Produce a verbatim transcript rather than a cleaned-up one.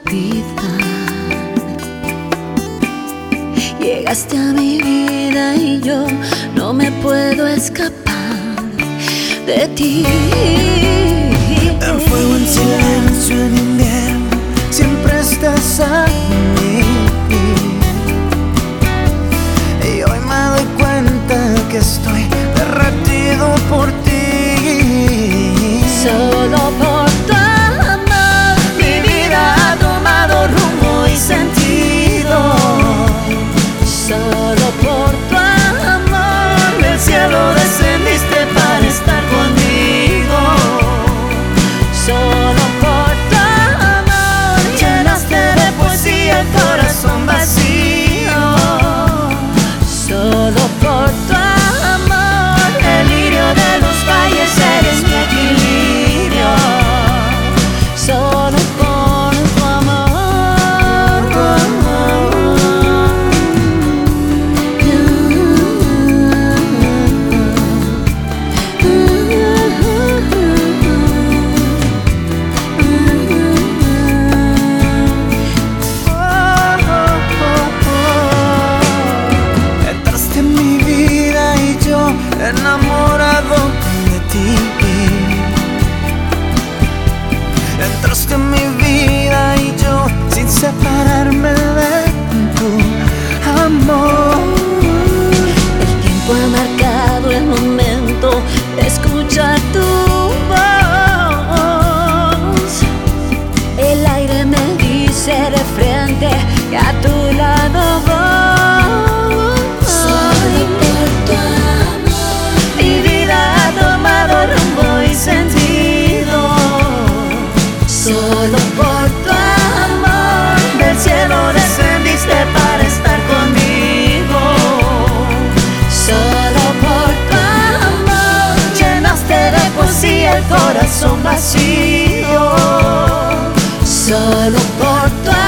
olvidar. Llegaste a mi vida y yo no me puedo escapar de ti. En fuego, en silencio, en invierno, siempre estás a mí. Y hoy me doy cuenta que estoy derretido por ti. Solo por tu amor mi vida ha tomado rumbo y sentido. Solo por tu amor del cielo descendiste para estar conmigo. Solo por tu amor llenaste de poesía el corazón vacío. Solo por tu amor el lirio de los valles eres mi equilibrio. Solo por tu amor. Entraste en mi vida y yo enamorado de ti. Entraste en mi vida y yo sin separarme de tu amor. El tiempo ha marcado el momento de escuchar tu voz. El aire me dice de frente que a tu lado voy. Solo por tu amor mi vida ha tomado rumbo y sentido. Solo por tu amor del cielo descendiste para estar conmigo. Solo por tu amor llenaste de poesía el corazón vacío. Solo por tu amor